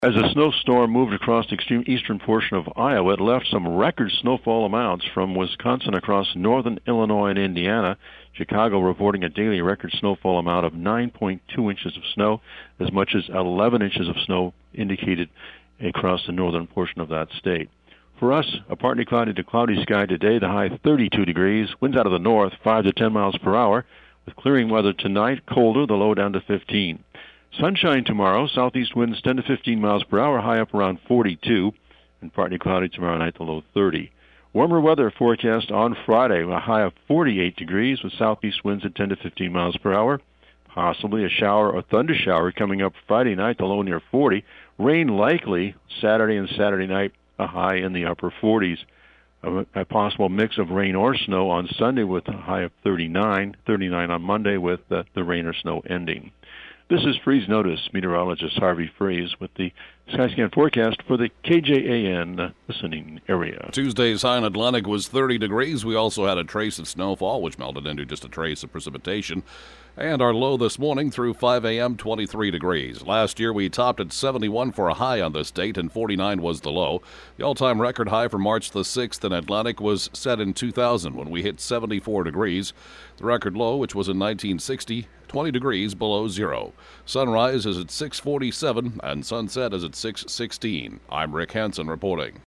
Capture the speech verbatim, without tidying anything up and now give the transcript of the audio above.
As a snowstorm moved across the extreme eastern portion of Iowa, it left some record snowfall amounts from Wisconsin across northern Illinois and Indiana. Chicago reporting a daily record snowfall amount of nine point two inches of snow, as much as eleven inches of snow indicated across the northern portion of that state. For us, a partly cloudy to cloudy sky today, the high thirty-two degrees, winds out of the north five to ten miles per hour, with clearing weather tonight, colder, the low down to fifteen. Sunshine tomorrow, southeast winds ten to fifteen miles per hour, high up around forty-two, and partly cloudy tomorrow night, the low thirty. Warmer weather forecast on Friday, a high of forty-eight degrees with southeast winds at ten to fifteen miles per hour. Possibly a shower or thunder shower coming up Friday night, the low near forty. Rain likely Saturday and Saturday night, a high in the upper forties. A, a possible mix of rain or snow on Sunday with a high of thirty-nine, thirty-nine on Monday with the, the rain or snow ending. This is Freeze Notice meteorologist Harvey Freeze with the Skyscan forecast for the K J A N listening area. Tuesday's high in Atlantic was thirty degrees. We also had a trace of snowfall, which melted into just a trace of precipitation. And our low this morning through five a.m., twenty-three degrees. Last year we topped at seventy-one for a high on this date, and forty-nine was the low. The all-time record high for March the sixth in Atlantic was set in two thousand when we hit seventy-four degrees. The record low, which was in nineteen sixty, twenty degrees below zero. Sunrise is at six forty-seven and sunset is at six sixteen. I'm Rick Hansen reporting.